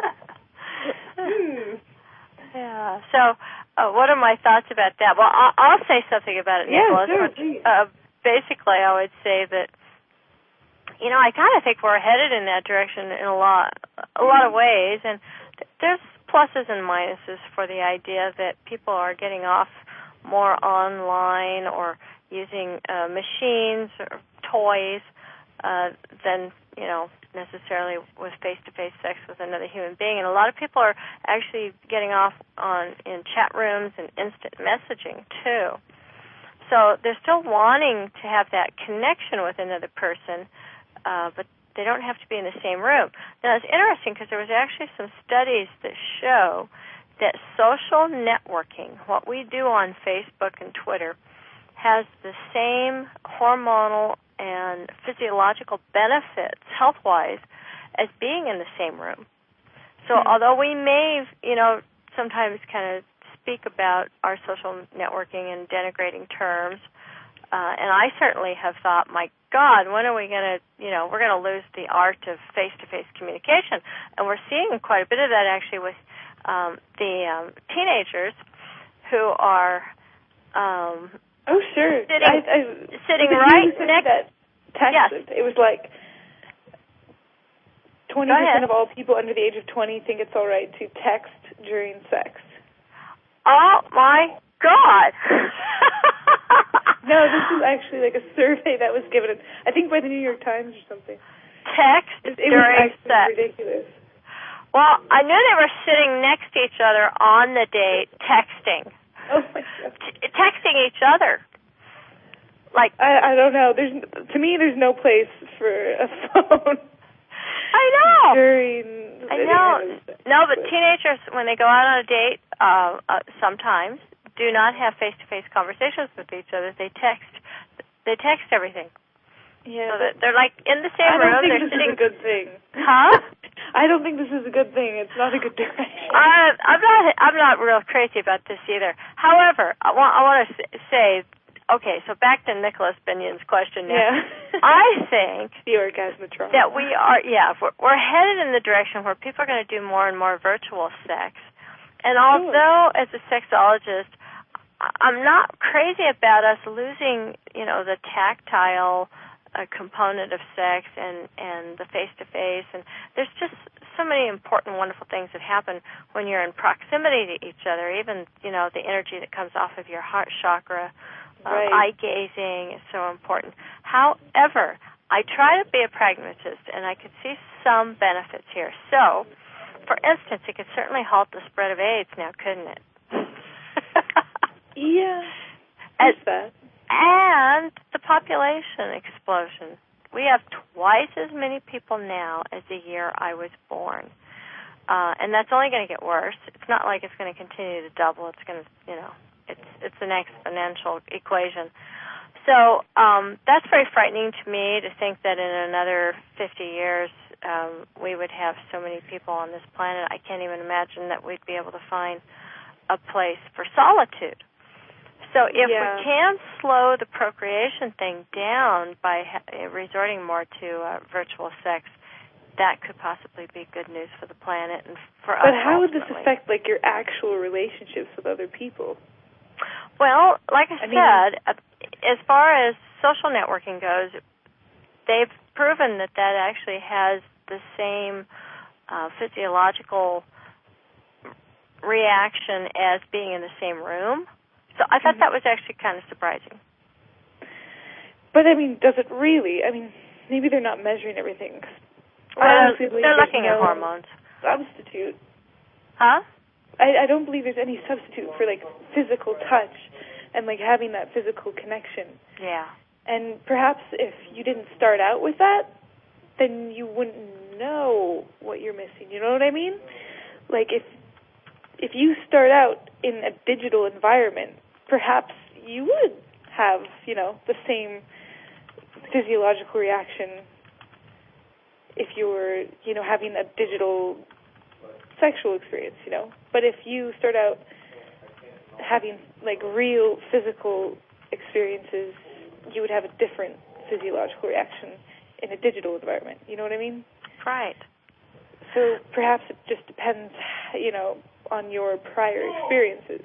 hmm. Yeah. So, uh, what are my thoughts about that? Well, I'll, I'll say something about it, Yeah, Nicholas. sure, Which, please. uh, basically, I would say that, you know, I kind of think we're headed in that direction in a lot, a lot of ways, and th- there's pluses and minuses for the idea that people are getting off more online or using uh, machines or toys uh, than, you know, necessarily with face-to-face sex with another human being. And a lot of people are actually getting off on in chat rooms and instant messaging, too. So they're still wanting to have that connection with another person, uh, but they don't have to be in the same room. Now, it's interesting because there was actually some studies that show that social networking, what we do on Facebook and Twitter, has the same hormonal and physiological benefits, health-wise, as being in the same room. So mm-hmm. although we may, you know, sometimes kind of speak about our social networking in denigrating terms, uh, and I certainly have thought, my God, when are we going to, you know, we're going to lose the art of face-to-face communication. And we're seeing quite a bit of that actually with um, the um, teenagers who are um, Oh, sure. Sitting, I, I, sitting was it right you who said next. That text, Yes. It was like twenty Go percent ahead. of all people under the age of twenty think it's all right to text during sex. Oh my God! No, this is actually like a survey that was given, I think, by the New York Times or something. Text It, it during was actually sex. ridiculous. Well, I knew they were sitting next to each other on the date, texting. Oh my God. T- texting each other. Like I, I don't know. There's to me, there's no place for a phone. I know. During I know. No, but teenagers, when they go out on a date, uh, uh, sometimes do not have face-to-face conversations with each other. They text. They text everything. Yeah. So that they're like in the same I don't room. think They're this sitting. is a good thing. Huh? I don't think this is a good thing. It's not a good direction. I, I'm not. I'm not real crazy about this either. However, I want. I want to say. Okay, so back to Nicholas Binion's question now. Yeah. I think the Orgasmatron. that we are. Yeah, we're, we're headed in the direction where people are going to do more and more virtual sex. And although, as a sexologist, I'm not crazy about us losing, you know, the tactile uh, component of sex and, and the face-to-face. And there's just so many important, wonderful things that happen when you're in proximity to each other, even, you know, the energy that comes off of your heart chakra uh, right. eye gazing is so important. However, I try to be a pragmatist, and I could see some benefits here. So, for instance, it could certainly halt the spread of AIDS now, couldn't it? Yeah, and, that. and the population explosion. We have twice as many people now as the year I was born. Uh, and that's only going to get worse. It's not like it's going to continue to double. It's going to, you know, it's it's an exponential equation. So um, that's very frightening to me to think that in another fifty years um, we would have so many people on this planet. I can't even imagine that we'd be able to find a place for solitude. So if yeah. we can slow the procreation thing down by ha- resorting more to uh, virtual sex, that could possibly be good news for the planet and for us. But how would this ultimately. affect, like, your actual relationships with other people? Well, like I, I said, mean, as far as social networking goes, they've proven that that actually has the same uh, physiological reaction as being in the same room. So I thought mm-hmm. that was actually kind of surprising. But, I mean, does it really? I mean, maybe they're not measuring everything. Well, I honestly believe they're there's looking no at hormones. substitute. Huh? I, I don't believe there's any substitute for, like, physical touch and, like, having that physical connection. Yeah. And perhaps if you didn't start out with that, then you wouldn't know what you're missing. You know what I mean? Like, if if you start out in a digital environment, perhaps you would have, you know, the same physiological reaction if you were, you know, having a digital sexual experience, you know. But if you start out having, like, real physical experiences, you would have a different physiological reaction in a digital environment. You know what I mean? Right. So perhaps it just depends, you know, on your prior experiences.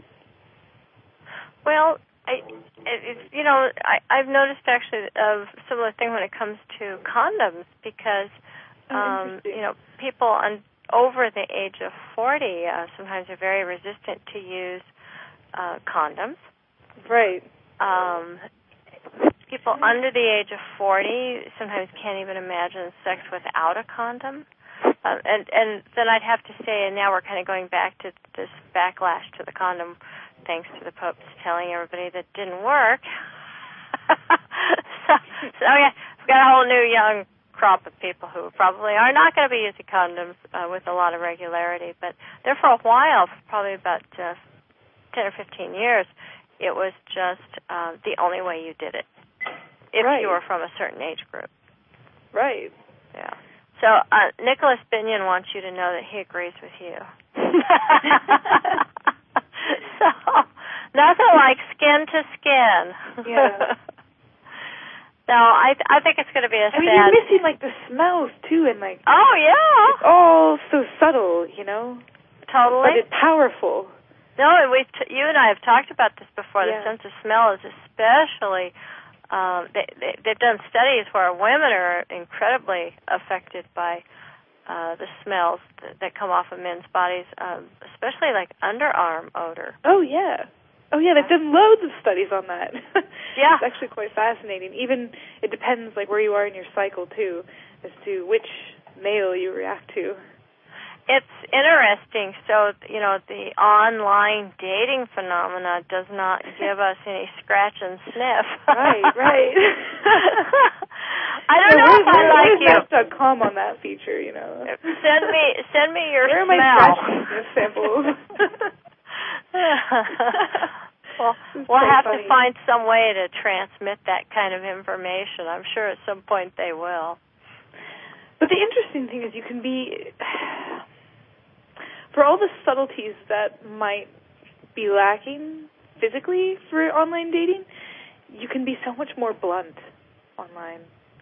Well, I, it, it's, you know, I, I've noticed actually a similar thing when it comes to condoms because, um, oh, you know, people on, over the age of forty uh, sometimes are very resistant to use uh, condoms. Right. Um, people under the age of forty sometimes can't even imagine sex without a condom. Uh, and, and then I'd have to say, and now we're kind of going back to this backlash to the condom, thanks to the Pope's telling everybody that didn't work. so, so yeah, we've got a whole new young crop of people who probably are not going to be using condoms uh, with a lot of regularity. But there for a while, for probably about uh, ten or fifteen years, it was just uh, the only way you did it if right. you were from a certain age group. Right. Yeah. So uh, Nicholas Binion wants you to know that he agrees with you. So nothing like skin to skin. Yeah. No, I th- I think it's going to be a I mean, sad. you're missing like the smells too, and like Oh yeah. It's all so subtle, you know. Totally. But it's powerful. No, and we t- you and I have talked about this before. Yeah. The sense of smell is especially. Um, they, they, they've done studies where women are incredibly affected by uh, the smells that, that come off of men's bodies, um, especially like underarm odor. Oh, yeah. Oh, yeah, they've done loads of studies on that. Yeah. It's actually quite fascinating. Even, it depends, like, where you are in your cycle, too, as to which male you react to. It's interesting. So, you know, the online dating phenomena does not give us any scratch and sniff. Right, right. I don't yeah, know if I like you. Where's Match dot com on that feature, you know? Send me, send me your Where are smell. my scratch and sniff samples? Well, we'll have funny. to find some way to transmit that kind of information. I'm sure at some point they will. But the interesting thing is you can be... For all the subtleties that might be lacking physically for online dating, you can be so much more blunt online.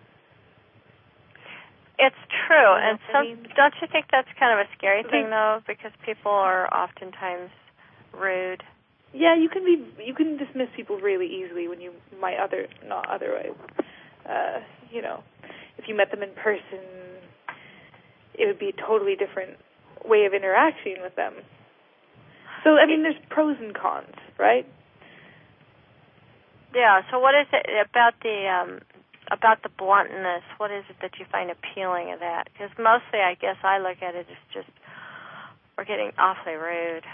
It's true, you know and some, I mean? Don't you think that's kind of a scary thing, though, because people are oftentimes rude? Yeah, you can be. You can dismiss people really easily when you might other not otherwise. Uh, you know, if you met them in person, it would be a totally different way of interacting with them. So, I mean, there's pros and cons, right? Yeah. So what is it about the um, about the bluntness? What is it that you find appealing of that? Because mostly, I guess I look at it as just we're getting awfully rude.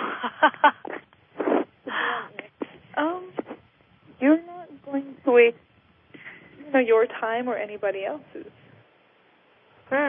um, you're not going to waste, you know, your time or anybody else's. Hmm.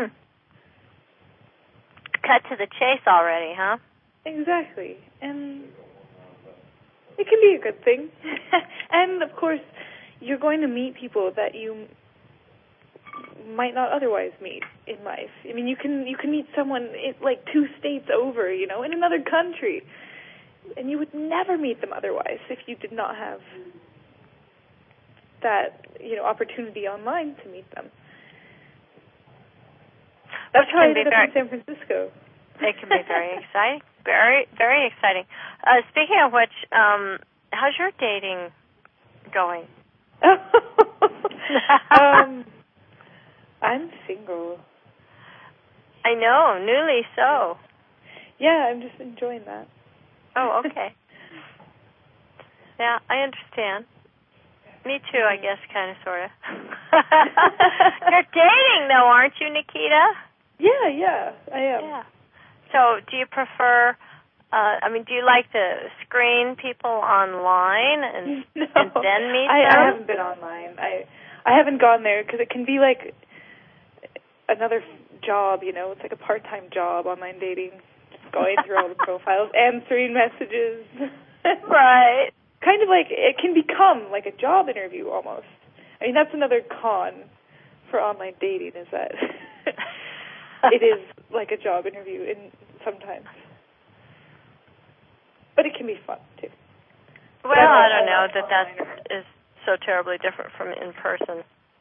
Cut to the chase already, huh? Exactly, and it can be a good thing. And of course, you're going to meet people that you might not otherwise meet in life. I mean, you can you can meet someone in, like two states over, you know, in another country, and you would never meet them otherwise if you did not have that, you know, opportunity online to meet them. That's how I ended up in San Francisco. It can be very exciting, very very exciting. Uh, speaking of which, um, how's your dating going? um, I'm single. I know, newly so. Yeah, I'm just enjoying that. Oh, okay. Yeah, I understand. Me too, I guess, kind of, sort of. You're dating, though, aren't you, Nikita? Yeah, yeah, I am. Yeah. So, do you prefer? Uh, I mean, do you like to screen people online and, no, and then meet I, them? I haven't been online. I I haven't gone there because it can be like another job, you know. It's like a part-time job, online dating, just going through all the profiles, answering messages. Right. Kind of like, it can become like a job interview almost. I mean, that's another con for online dating, is that it is like a job interview in sometimes. But it can be fun, too. Well, I don't know that that is so terribly different from in person.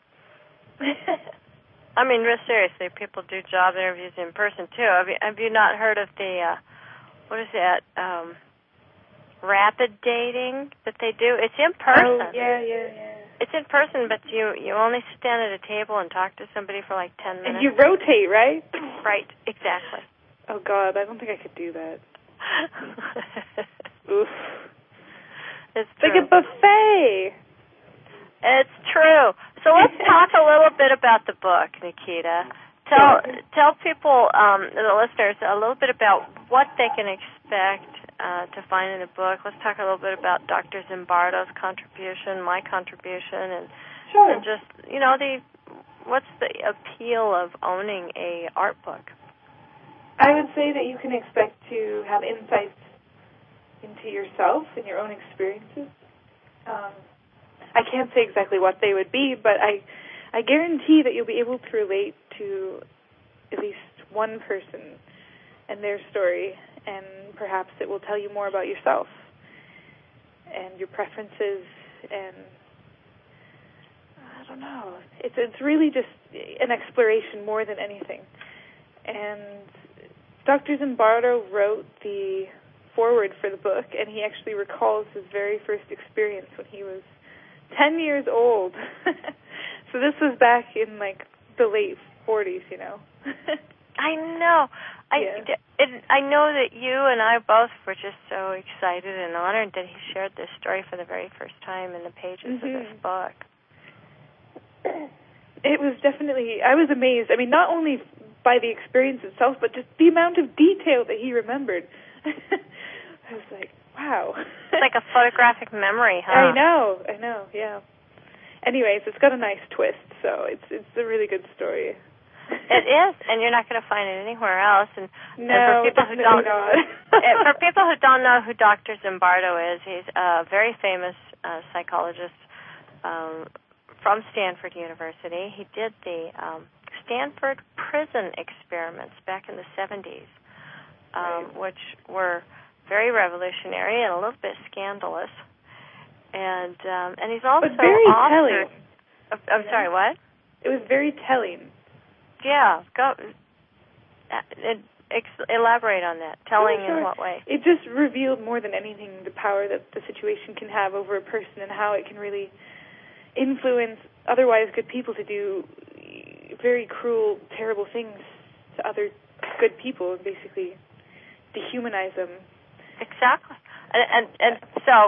I mean, real seriously, people do job interviews in person, too. Have you, have you not heard of the, uh, what is that, um, rapid dating that they do? It's in person. Oh, yeah, yeah, yeah. It's in person, but you, you only stand at a table and talk to somebody for like ten minutes. And you rotate, right? Right, exactly. Oh, God, I don't think I could do that. Oof. It's true. Like a buffet. It's true. So let's talk a little bit about the book, Nikita. Tell tell people, um, the listeners, a little bit about what they can expect uh, to find in the book. Let's talk a little bit about Doctor Zimbardo's contribution, my contribution, and, sure. and just, you know, the what's the appeal of owning a art book? I would say that you can expect to have insights into yourself and your own experiences. Um, I can't say exactly what they would be, but I, I guarantee that you'll be able to relate to at least one person and their story, and perhaps it will tell you more about yourself and your preferences, and I don't know. It's it's really just an exploration more than anything. And Doctor Zimbardo wrote the foreword for the book, and he actually recalls his very first experience when he was ten years old. So this was back in, like, the late forties, you know. I know. I yeah. it, I know that you and I both were just so excited and honored that he shared this story for the very first time in the pages mm-hmm. of this book. It was definitely, I was amazed. I mean, not only by the experience itself, but just the amount of detail that he remembered. I was like, wow. It's like a photographic memory, huh? I know, I know, yeah. Anyways, it's got a nice twist, so it's it's a really good story. It is, and you're not going to find it anywhere else. And, no, and for people who don't, not. for people who don't know who Doctor Zimbardo is, he's a very famous uh, psychologist um, from Stanford University. He did the um, Stanford prison experiments back in the seventies, um, right. which were very revolutionary and a little bit scandalous. And um, and he's also but very authored, telling. Uh, I'm yeah. sorry, what? It was very telling. Yeah, go. Uh, it, ex- elaborate on that. Telling oh, sure. in what way? It just revealed more than anything the power that the situation can have over a person and how it can really influence otherwise good people to do very cruel, terrible things to other good people and basically dehumanize them. Exactly. And and, and so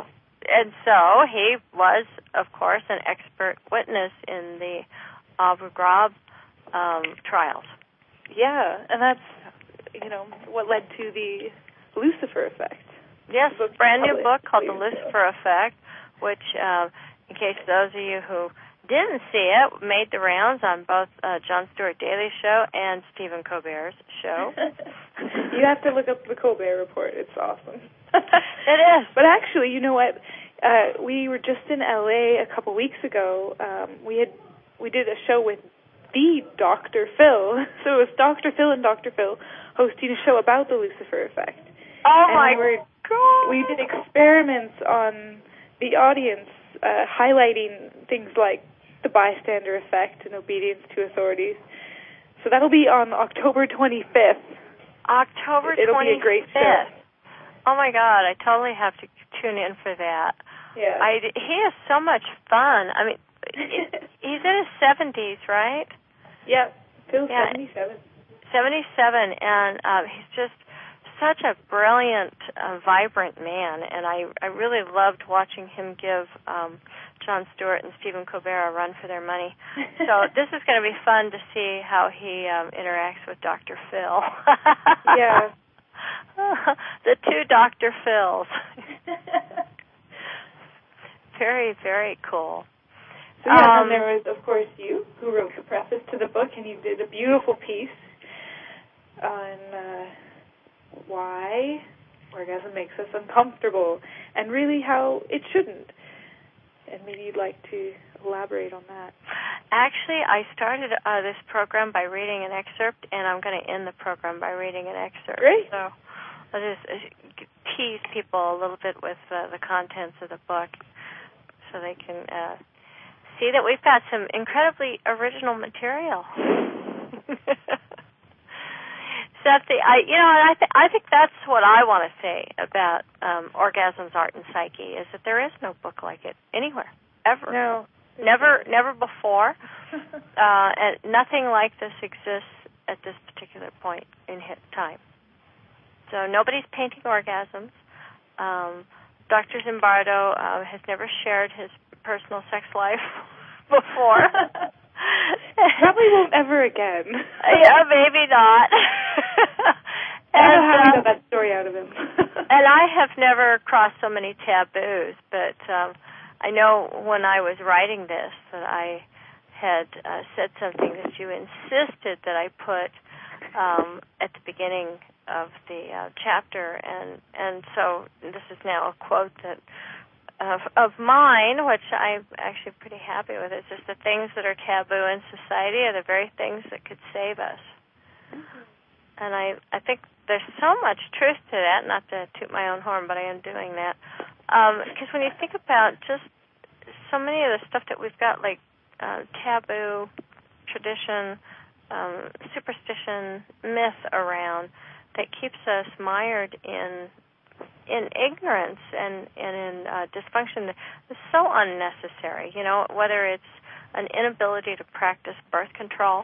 and so he was, of course, an expert witness in the Abu Ghraib um, trials. Yeah, and that's, you know, what led to the Lucifer Effect. Yes, a brand new book called The ago. Lucifer Effect, which, uh, in case those of you who didn't see it, made the rounds on both uh, Jon Stewart Daily Show and Stephen Colbert's show. You have to look up the Colbert Report. It's awesome. It is. But actually, you know what? Uh, we were just in L A a couple weeks ago. Um, we had we did a show with the Doctor Phil. So it was Doctor Phil and Doctor Phil hosting a show about the Lucifer Effect. Oh, and my we were, God. We did experiments on the audience, uh, highlighting things like the bystander effect and obedience to authorities. So that'll be on October twenty-fifth. October twenty-fifth. It'll be a great show. Oh, my God. I totally have to tune in for that. Yeah. I, he is so much fun. I mean, he's in his seventies, right? Yeah. Phil's yeah. seventy-seven. seventy-seven, and um, he's just such a brilliant, uh, vibrant man, and I, I really loved watching him give um, Jon Stewart and Stephen Colbert a run for their money. So this is going to be fun to see how he um, interacts with Doctor Phil. Yeah. The two Doctor Phils. Very, very cool. So yeah, um, and there was, of course, you, who wrote the preface to the book, and you did a beautiful piece on uh, why orgasm makes us uncomfortable, and really how it shouldn't. And maybe you'd like to elaborate on that. Actually, I started uh, this program by reading an excerpt, and I'm going to end the program by reading an excerpt. Great. So I'll just uh, tease people a little bit with uh, the contents of the book so they can uh, see that we've got some incredibly original material. So the, I, you know, I, th- I think that's what I want to say about um, Orgasms, Art, and Psyche, is that there is no book like it anywhere, ever. No. Never, never before. uh, and nothing like this exists at this particular point in his time. So nobody's painting orgasms. Um, Doctor Zimbardo uh, has never shared his personal sex life before. Probably won't ever again. Yeah, maybe not. I don't know how we uh, got that story out of him. And I have never crossed so many taboos, but um, I know when I was writing this that I had uh, said something that you insisted that I put um, at the beginning of the uh, chapter, and and so this is now a quote that Of, of mine, which I'm actually pretty happy with. It's just the things that are taboo in society are the very things that could save us. Mm-hmm. And I, I think there's so much truth to that, not to toot my own horn, but I am doing that. Because um, when you think about just so many of the stuff that we've got, like uh, taboo, tradition, um, superstition, myth around, that keeps us mired in in ignorance and, and in uh, dysfunction, is so unnecessary. You know, whether it's an inability to practice birth control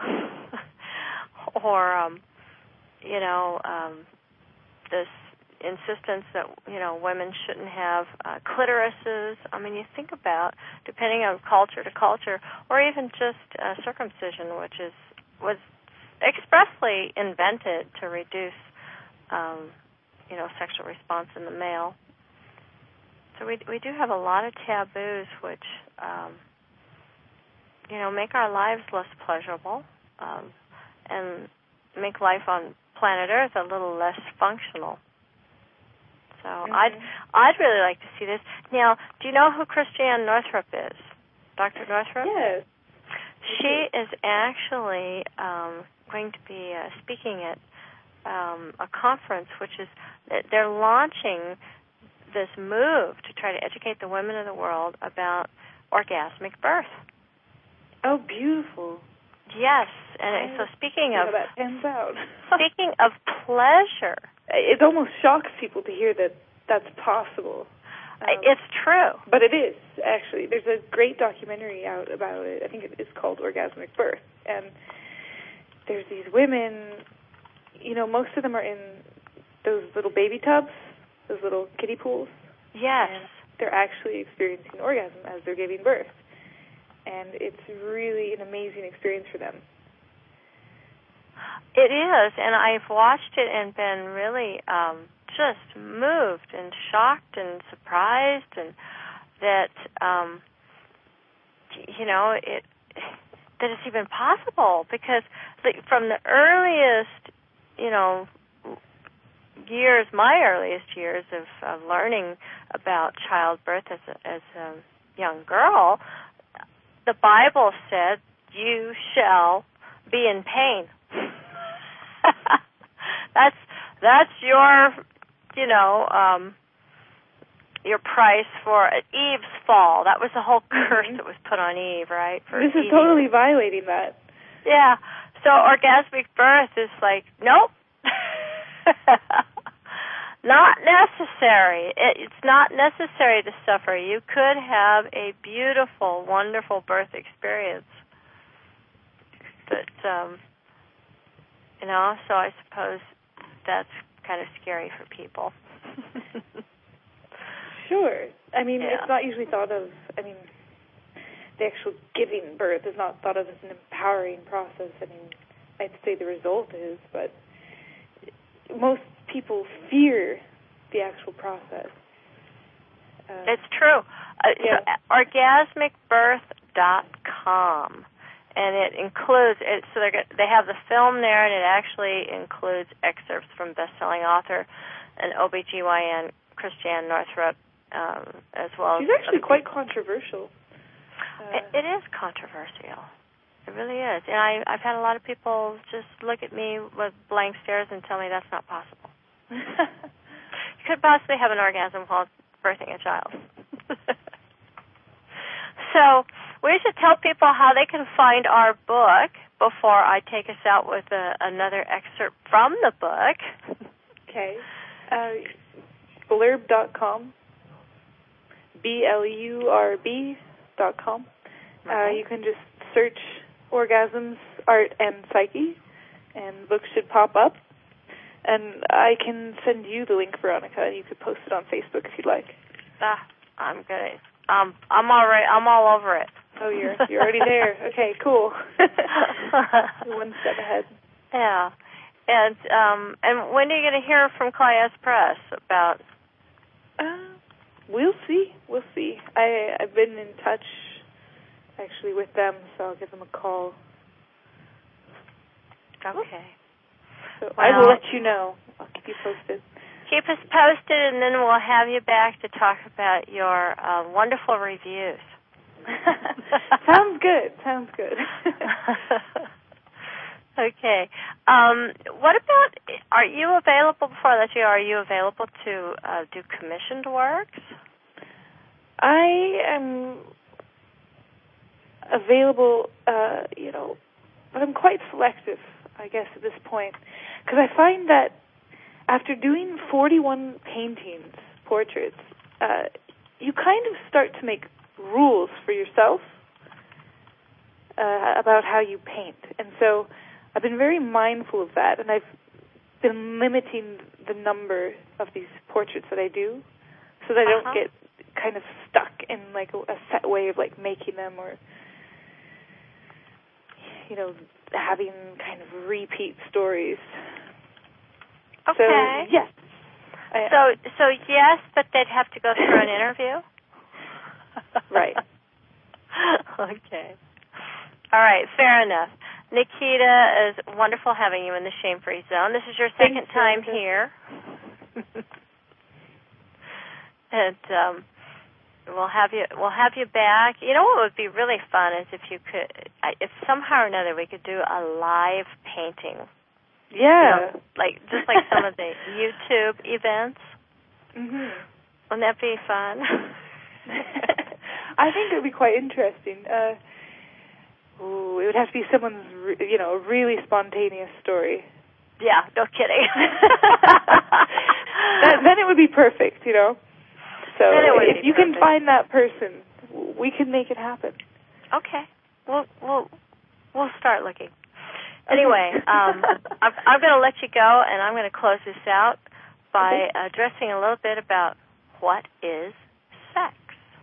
or, um, you know, um, this insistence that, you know, women shouldn't have uh, clitorises. I mean, you think about, depending on culture to culture, or even just uh, circumcision, which is was expressly invented to reduce um you know, sexual response in the male. So we we do have a lot of taboos which, um, you know, make our lives less pleasurable um, and make life on planet Earth a little less functional. So mm-hmm. I'd I'd really like to see this. Now, do you know who Christiane Northrup is? Doctor Northrup? Yes. She is actually um, going to be uh, speaking at Um, a conference, which is they're launching this move to try to educate the women of the world about orgasmic birth. Oh, beautiful! Yes, and I, so speaking of that pans out. speaking of pleasure, it almost shocks people to hear that that's possible. Um, it's true, but it is actually. There's a great documentary out about it. I think it is called Orgasmic Birth, and there's these women. You know, most of them are in those little baby tubs, those little kiddie pools. Yes. And they're actually experiencing an orgasm as they're giving birth. And it's really an amazing experience for them. It is, and I've watched it and been really um, just moved and shocked and surprised, and that um, you know it that it's even possible, because like, from the earliest you know years, my earliest years of uh, learning about childbirth as a, as a young girl, the Bible said, "You shall be in pain." that's that's your, you know, um, your price for Eve's fall. That was the whole curse mm-hmm. that was put on Eve, right? For this is Eve. Totally violating that. Yeah. So orgasmic birth is like, nope. Not necessary. It, it's not necessary to suffer. You could have a beautiful, wonderful birth experience. But, um, you know, so I suppose that's kind of scary for people. Sure. I mean, yeah. it's not usually thought of, I mean, the actual giving birth is not thought of as an empowering process. I mean, I'd say the result is, but most people fear the actual process. Uh, it's true. Uh, yeah. so, orgasmic birth dot com. And it includes, it, so they're, they have the film there, and it actually includes excerpts from best-selling author and O B G Y N Christiane Northrup, um, as well She's as... She's actually quite controversial. Uh, it, it is controversial. It really is. And I, I've had a lot of people just look at me with blank stares and tell me that's not possible. You could possibly have an orgasm while birthing a child. So... we should tell people how they can find our book before I take us out with a, another excerpt from the book. Okay. Uh, blurb dot com. B L U R B dot com. Okay. Uh, you can just search Orgasms, Art, and Psyche, and books should pop up. And I can send you the link, Veronica, and you could post it on Facebook if you'd like. Ah, I'm good. Um, I'm already, I'm all over it. Oh, you're you're already there. Okay, cool. One step ahead. Yeah, and um, and when are you going to hear from Claes Press about? Uh, we'll see. We'll see. I I've been in touch actually with them, so I'll give them a call. Okay. So well, I will let you know. I'll keep you posted. Keep us posted, and then we'll have you back to talk about your uh, wonderful reviews. Sounds good. Sounds good. Okay. Um, what about, are you available, before I let you go, are you available to uh, do commissioned works? I am available, uh, you know, but I'm quite selective, I guess, at this point. Because I find that after doing forty-one paintings, portraits, uh, you kind of start to make rules for yourself uh, about how you paint. And so I've been very mindful of that, and I've been limiting the number of these portraits that I do so that I don't uh-huh. get kind of stuck in like a, a set way of like making them, or, you know, having kind of repeat stories. Okay. So, yes. I, so, so yes, but they'd have to go through an interview? Right. Okay. All right, fair enough. Nikita, is wonderful having you in the Shame-Free Zone. This is your second Thanks, time Veronica. here. And um, we'll have you we'll have you back. You know what would be really fun is if you could, if somehow or another we could do a live painting. Yeah. You know, like just like some of the YouTube events. Mhm. Wouldn't that be fun? I think it would be quite interesting. Uh, ooh, it would have to be someone's, re- you know, really spontaneous story. Yeah, no kidding. that, then it would be perfect, you know. So if you perfect. can find that person, we can make it happen. Okay, we'll we'll we'll start looking. Anyway, um, I'm, I'm going to let you go, and I'm going to close this out by okay. addressing a little bit about what is sex.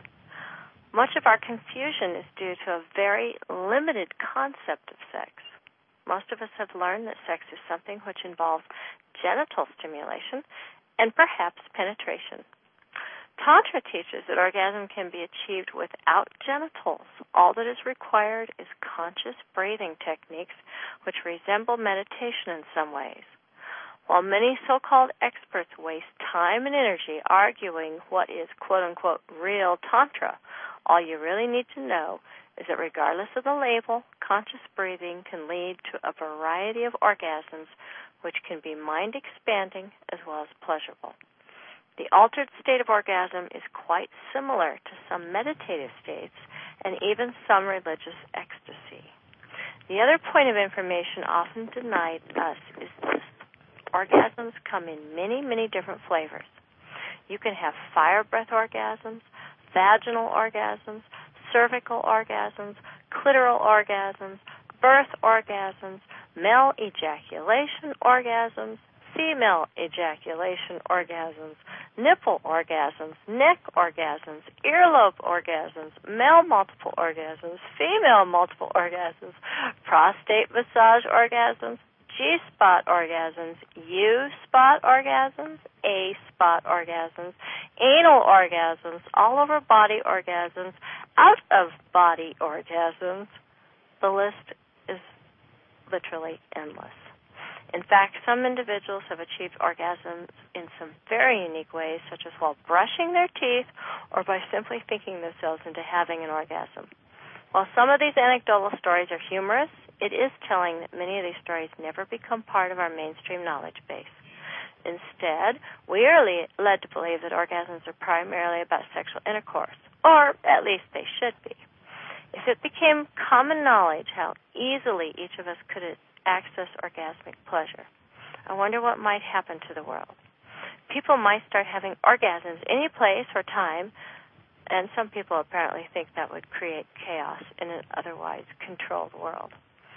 Much of our confusion is due to a very limited concept of sex. Most of us have learned that sex is something which involves genital stimulation and perhaps penetration. Tantra teaches that orgasm can be achieved without genitals. All that is required is conscious breathing techniques which resemble meditation in some ways. While many so-called experts waste time and energy arguing what is quote-unquote real Tantra, all you really need to know is that regardless of the label, conscious breathing can lead to a variety of orgasms which can be mind-expanding as well as pleasurable. The altered state of orgasm is quite similar to some meditative states and even some religious ecstasy. The other point of information often denied us is this. Orgasms come in many, many different flavors. You can have fire breath orgasms, vaginal orgasms, cervical orgasms, clitoral orgasms, birth orgasms, male ejaculation orgasms, female ejaculation orgasms, nipple orgasms, neck orgasms, earlobe orgasms, male multiple orgasms, female multiple orgasms, prostate massage orgasms, G-spot orgasms, U-spot orgasms, A-spot orgasms, anal orgasms, all-over body orgasms, out-of-body orgasms. The list is literally endless. In fact, some individuals have achieved orgasms in some very unique ways, such as while brushing their teeth or by simply thinking themselves into having an orgasm. While some of these anecdotal stories are humorous, it is telling that many of these stories never become part of our mainstream knowledge base. Instead, we are led to believe that orgasms are primarily about sexual intercourse, or at least they should be. If it became common knowledge how easily each of us could access orgasmic pleasure, I wonder what might happen to the world. People might start having orgasms any place or time, and some people apparently think that would create chaos in an otherwise controlled world.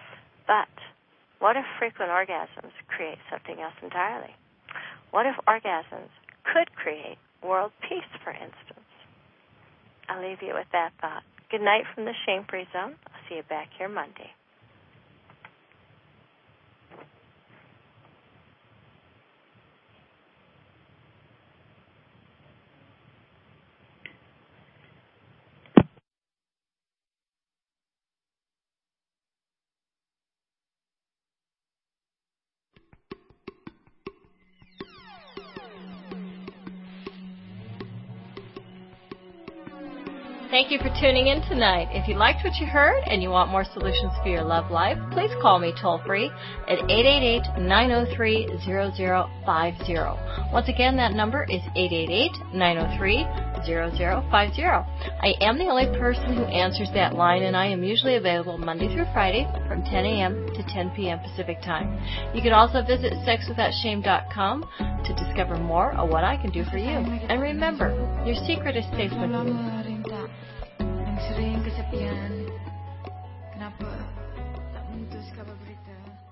But what if frequent orgasms create something else entirely? What if orgasms could create world peace, for instance? I'll leave you with that thought. Good night from the Shame-Free Zone. I'll see you back here Monday. Thank you for tuning in tonight. If you liked what you heard and you want more solutions for your love life, please call me toll-free at eight eight eight, nine oh three, zero zero five zero. Once again, that number is eight eight eight, nine oh three, zero zero five zero. I am the only person who answers that line, and I am usually available Monday through Friday from ten a.m. to ten p.m. Pacific Time. You can also visit sex without shame dot com to discover more of what I can do for you. And remember, your secret is safe with you. Sering kesepian, kenapa tak memutus kabar berita?